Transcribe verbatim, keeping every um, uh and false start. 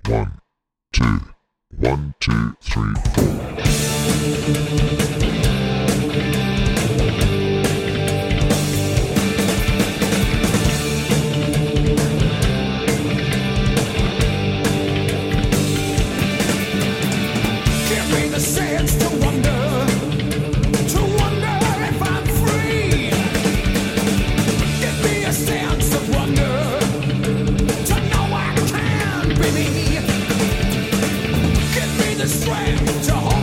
One, two, one, two, three, four. Sense to wonder, to wonder if I'm free. Give me a sense of wonder, to know I can be me. Give me the strength to hold